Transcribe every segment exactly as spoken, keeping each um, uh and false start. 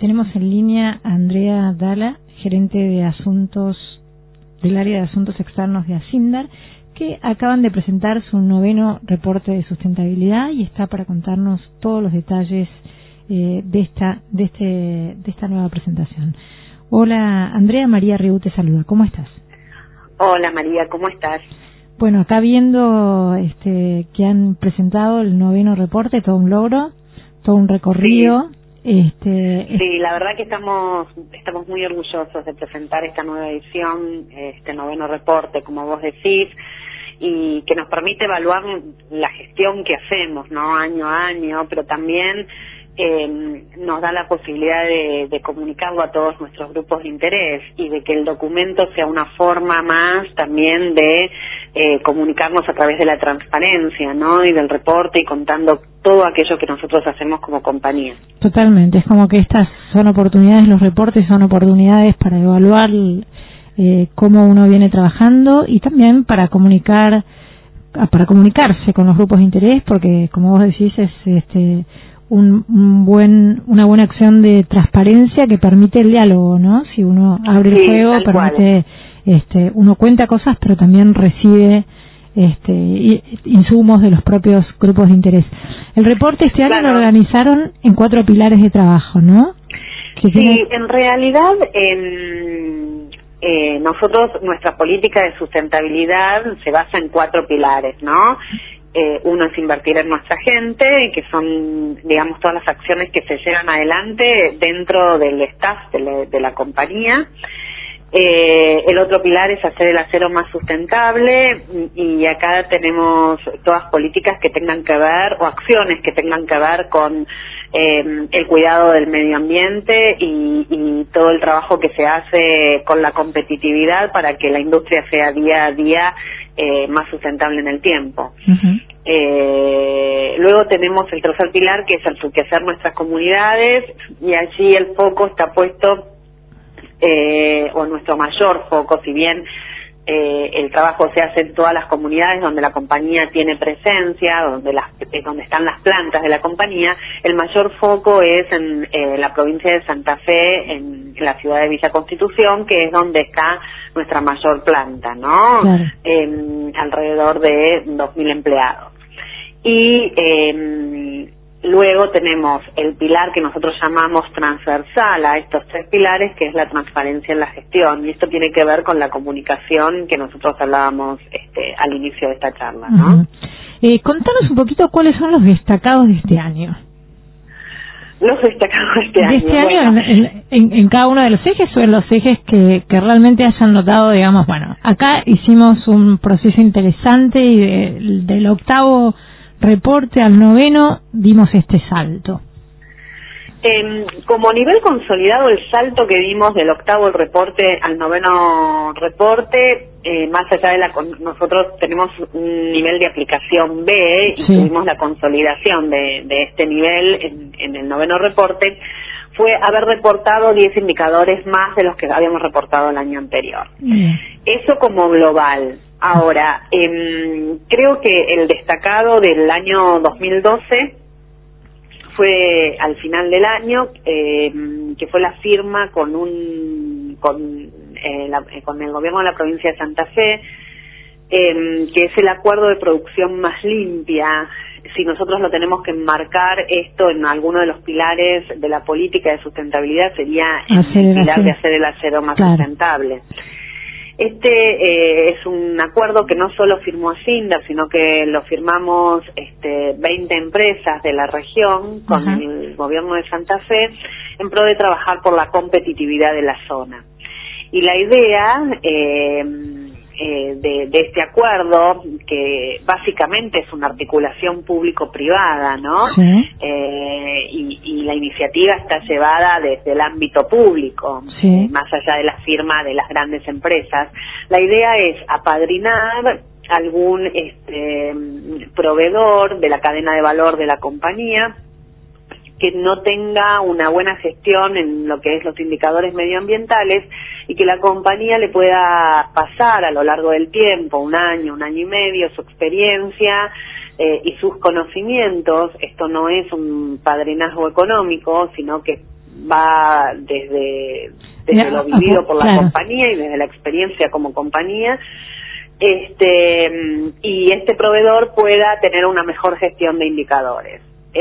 Tenemos en línea a Andrea Dalla, gerente de asuntos del área de asuntos externos de Asindar, que acaban de presentar su noveno reporte de sustentabilidad y está para contarnos todos los detalles eh, de esta de este de esta nueva presentación. Hola Andrea, María Riu te saluda. ¿Cómo estás? Hola María, ¿cómo estás? Bueno, acá viendo este que han presentado el noveno reporte, todo un logro, todo un recorrido. Sí. Este, sí, la verdad que estamos estamos muy orgullosos de presentar esta nueva edición, este noveno reporte, como vos decís, y que nos permite evaluar la gestión que hacemos, ¿no? Año a año, pero también eh, nos da la posibilidad de, de comunicarlo a todos nuestros grupos de interés y de que el documento sea una forma más también de eh, comunicarnos a través de la transparencia, ¿no? Y del reporte y contando todo aquello que nosotros hacemos como compañía. Totalmente, es como que estas son oportunidades, los reportes son oportunidades para evaluar eh, cómo uno viene trabajando y también para comunicar, para comunicarse con los grupos de interés, porque como vos decís es este un, un buen una buena acción de transparencia que permite el diálogo, ¿no? Si uno abre el sí, juego, permite, este, uno cuenta cosas, pero también recibe este insumos de los propios grupos de interés. El reporte este año claro. lo organizaron en cuatro pilares de trabajo, ¿no? Que sí, tiene... en realidad en, eh, nosotros, nuestra política de sustentabilidad se basa en cuatro pilares, ¿no? Eh, uno es invertir en nuestra gente, que son, digamos, todas las acciones que se llevan adelante dentro del staff de la, de la compañía. Eh, el otro pilar es hacer el acero más sustentable y acá tenemos todas políticas que tengan que ver o acciones que tengan que ver con eh, el cuidado del medio ambiente y, y todo el trabajo que se hace con la competitividad para que la industria sea día a día eh, más sustentable en el tiempo. Uh-huh. Eh, luego tenemos el tercer pilar, que es enriquecer nuestras comunidades, y allí el foco está puesto Eh, o nuestro mayor foco, si bien eh, el trabajo se hace en todas las comunidades donde la compañía tiene presencia, donde las eh, donde están las plantas de la compañía, el mayor foco es en eh, la provincia de Santa Fe, en, en la ciudad de Villa Constitución, que es donde está nuestra mayor planta, ¿no? Claro. Eh, alrededor de dos mil empleados. Y eh, luego tenemos el pilar que nosotros llamamos transversal a estos tres pilares, que es la transparencia en la gestión. Y esto tiene que ver con la comunicación que nosotros hablábamos este, al inicio de esta charla, ¿no? Uh-huh. eh, contanos un poquito cuáles son los destacados de este año. Los destacados de este de año. Este año bueno. en, en, en cada uno de los ejes o en los ejes que, que realmente hayan notado, digamos, bueno, acá hicimos un proceso interesante y de, del octavo reporte al noveno dimos este salto. Eh, como nivel consolidado, el salto que dimos del octavo reporte al noveno reporte, eh, más allá de la... Nosotros tenemos un nivel de aplicación B y sí. Tuvimos la consolidación de, de este nivel en, en el noveno reporte, fue haber reportado diez indicadores más de los que habíamos reportado el año anterior. Mm. Eso como global. Ahora, eh, creo que el destacado del año dos mil doce fue al final del año, eh, que fue la firma con un con, eh, la, con el gobierno de la provincia de Santa Fe, eh, que es el acuerdo de producción más limpia. Si nosotros lo tenemos que enmarcar esto en alguno de los pilares de la política de sustentabilidad, sería el pilar de hacer el acero más claro. sustentable. Este eh, es un acuerdo que no solo firmó Asindar, sino que lo firmamos este, veinte empresas de la región con uh-huh. el gobierno de Santa Fe en pro de trabajar por la competitividad de la zona. Y la idea eh, eh, de, de este acuerdo, que básicamente es una articulación público-privada, ¿no? Sí. Eh, y, y la iniciativa está llevada desde el ámbito público, sí. eh, más allá de la firma de las grandes empresas. La idea es apadrinar algún este, proveedor de la cadena de valor de la compañía que no tenga una buena gestión en lo que es los indicadores medioambientales y que la compañía le pueda pasar a lo largo del tiempo, un año, un año y medio, su experiencia eh, y sus conocimientos. Esto no es un padrinazgo económico, sino que va desde, desde lo vivido por la claro. compañía y desde la experiencia como compañía, este y este proveedor pueda tener una mejor gestión de indicadores.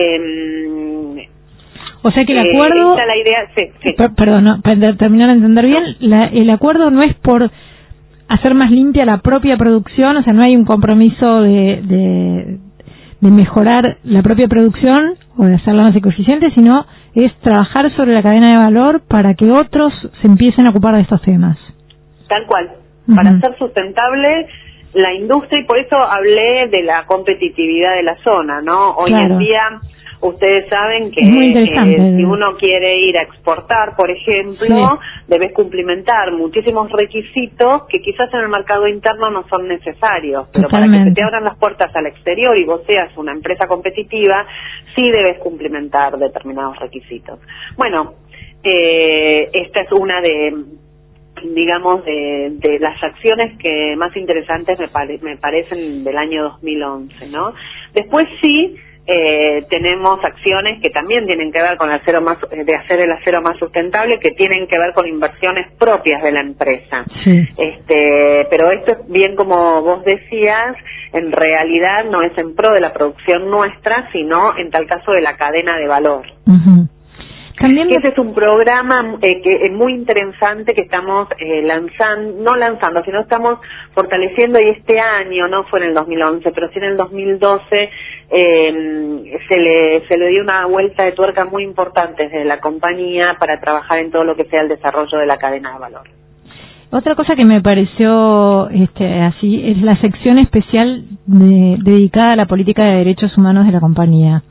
Eh, o sea que el acuerdo, eh, la idea, sí, sí. Per, perdón, no, para terminar de entender bien, la, el acuerdo no es por hacer más limpia la propia producción, o sea, no hay un compromiso de, de, de mejorar la propia producción o de hacerla más eficiente, sino es trabajar sobre la cadena de valor para que otros se empiecen a ocupar de estos temas. Tal cual, uh-huh. para hacer sustentable la industria, y por eso hablé de la competitividad de la zona, ¿no? Hoy claro. en día ustedes saben que eh, si uno quiere ir a exportar, por ejemplo, sí. debes cumplimentar muchísimos requisitos que quizás en el mercado interno no son necesarios, pero Totalmente. Para que se te abran las puertas al exterior y vos seas una empresa competitiva, sí debes cumplimentar determinados requisitos. Bueno, eh, esta es una de... digamos, de, de las acciones que más interesantes me, pare, me parecen del año dos mil once, ¿no? Después sí, eh, tenemos acciones que también tienen que ver con el acero más, de hacer el acero más sustentable, que tienen que ver con inversiones propias de la empresa. Sí. Este, pero esto es bien como vos decías, en realidad no es en pro de la producción nuestra, sino en tal caso de la cadena de valor. Uh-huh. También ese es un programa eh, que es muy interesante que estamos eh, lanzando, no lanzando, sino estamos fortaleciendo, y este año, no fue en el dos mil once, pero sí en el dos mil doce, eh, se le se le dio una vuelta de tuerca muy importante desde la compañía para trabajar en todo lo que sea el desarrollo de la cadena de valor. Otra cosa que me pareció este, así es la sección especial de, dedicada a la política de derechos humanos de la compañía.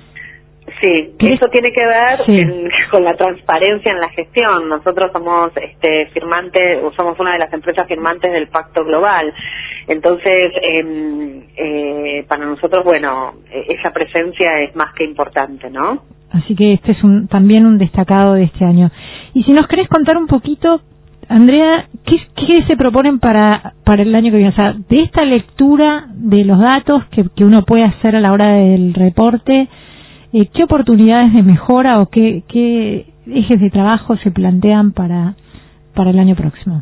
Sí, eso tiene que ver sí. en, con la transparencia en la gestión. Nosotros somos este, firmantes, somos una de las empresas firmantes del Pacto Global. Entonces, eh, eh, para nosotros, bueno, esa presencia es más que importante, ¿no? Así que este es un, también un destacado de este año. Y si nos querés contar un poquito, Andrea, ¿qué, qué se proponen para para el año que viene? O sea, de esta lectura de los datos que, que uno puede hacer a la hora del reporte, Eh, ¿qué oportunidades de mejora o qué, qué ejes de trabajo se plantean para para el año próximo?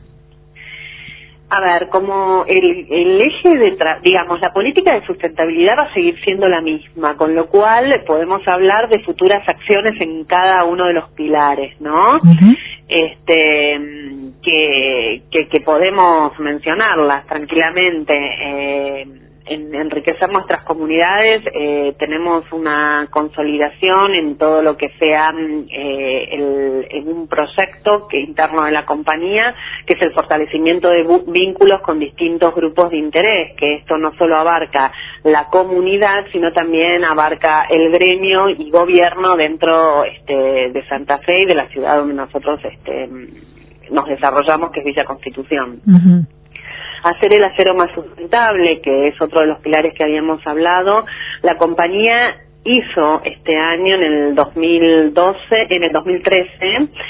A ver, como el, el eje de, tra digamos, la política de sustentabilidad va a seguir siendo la misma, con lo cual podemos hablar de futuras acciones en cada uno de los pilares, ¿no? Uh-huh. Este, que, que, que podemos mencionarlas tranquilamente. Eh, En enriquecer nuestras comunidades, eh, tenemos una consolidación en todo lo que sea eh, el, en un proyecto que interno de la compañía, que es el fortalecimiento de vínculos con distintos grupos de interés, que esto no solo abarca la comunidad, sino también abarca el gremio y gobierno dentro este, de Santa Fe y de la ciudad donde nosotros este, nos desarrollamos, que es Villa Constitución. Uh-huh. Hacer el acero más sustentable, que es otro de los pilares que habíamos hablado. La compañía hizo este año, en el dos mil doce, en el dos mil trece,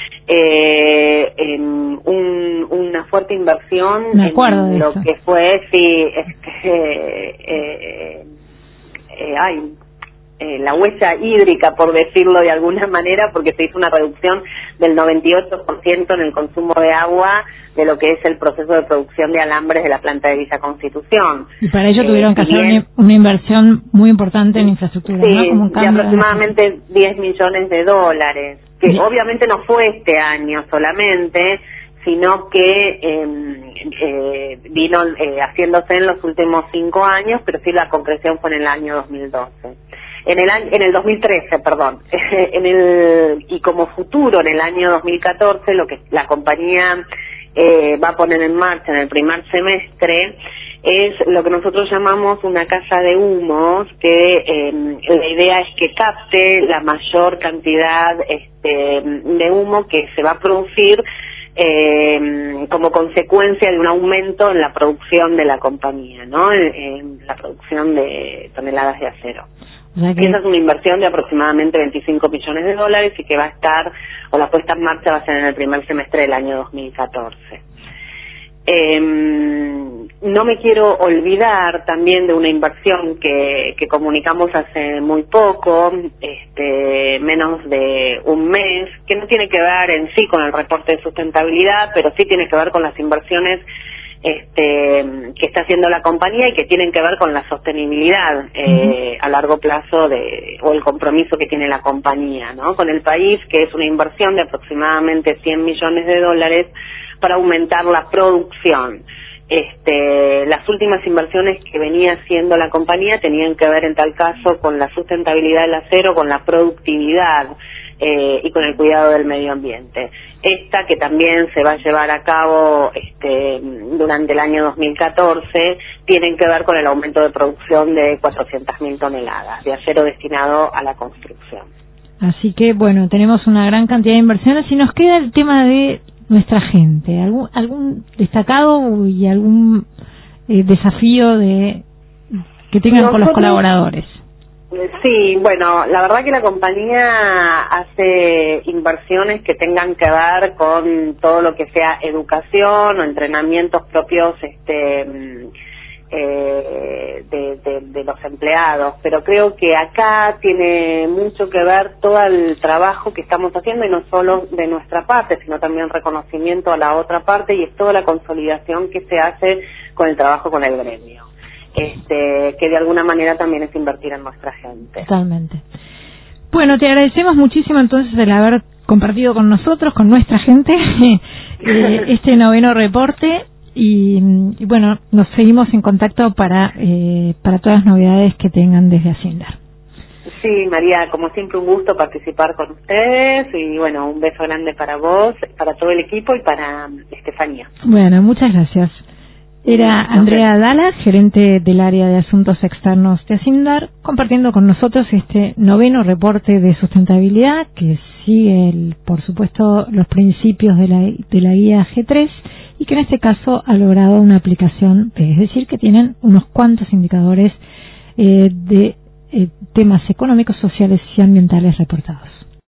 eh, en un, una fuerte inversión Me acuerdo en de lo eso. que fue, sí, este, eh, eh, eh, ay, eh, la huella hídrica, por decirlo de alguna manera, porque se hizo una reducción del noventa y ocho por ciento en el consumo de agua de lo que es el proceso de producción de alambres de la planta de Villa Constitución. Y para ello eh, tuvieron que hacer bien, una inversión muy importante en infraestructura, sí, ¿no? Como un de aproximadamente diez millones de dólares, que sí. obviamente no fue este año solamente, sino que eh, eh, vino eh, haciéndose en los últimos cinco años, pero sí la concreción fue en el año dos mil doce. En el año, en el dos mil trece, perdón. en el y como futuro en el año dos mil catorce, lo que la compañía eh, va a poner en marcha en el primer semestre es lo que nosotros llamamos una casa de humos, que eh, la idea es que capte la mayor cantidad este, de humo que se va a producir eh, como consecuencia de un aumento en la producción de la compañía, ¿no? En, en la producción de toneladas de acero. O sea que... Esa es una inversión de aproximadamente veinticinco millones de dólares y que va a estar, o la puesta en marcha va a ser en el primer semestre del año dos mil catorce. Eh, no me quiero olvidar también de una inversión que, que comunicamos hace muy poco, este, menos de un mes, que no tiene que ver en sí con el reporte de sustentabilidad, pero sí tiene que ver con las inversiones este, que está haciendo la compañía y que tienen que ver con la sostenibilidad eh, a largo plazo de, o el compromiso que tiene la compañía, ¿no? Con el país, que es una inversión de aproximadamente cien millones de dólares para aumentar la producción. Este, las últimas inversiones que venía haciendo la compañía tenían que ver en tal caso con la sustentabilidad del acero, con la productividad eh, y con el cuidado del medio ambiente. Esta, que también se va a llevar a cabo este, durante el año dos mil catorce, tienen que ver con el aumento de producción de cuatrocientas mil toneladas de acero destinado a la construcción. Así que, bueno, tenemos una gran cantidad de inversiones y nos queda el tema de nuestra gente. ¿Algún, algún destacado y algún eh, desafío de que tengan Nosotros, con los colaboradores? Sí, bueno, la verdad que la compañía hace inversiones que tengan que ver con todo lo que sea educación o entrenamientos propios este eh, de, de, de los empleados, pero creo que acá tiene mucho que ver todo el trabajo que estamos haciendo, y no solo de nuestra parte, sino también reconocimiento a la otra parte, y es toda la consolidación que se hace con el trabajo con el gremio, este, que de alguna manera también es invertir en nuestra gente. Totalmente. Bueno, te agradecemos muchísimo entonces el haber compartido con nosotros, con nuestra gente, este noveno reporte. Y, y bueno, nos seguimos en contacto para eh, para todas las novedades que tengan desde Acindar. Sí, María, como siempre un gusto participar con ustedes, y bueno, un beso grande para vos, para todo el equipo y para Estefanía. Bueno, muchas gracias. Era Andrea Dalas, gerente del área de asuntos externos de Acindar, compartiendo con nosotros este noveno reporte de sustentabilidad que sigue, el, por supuesto, los principios de la, de la guía G tres, y que en este caso ha logrado una aplicación, es decir, que tienen unos cuantos indicadores eh, de eh, temas económicos, sociales y ambientales reportados.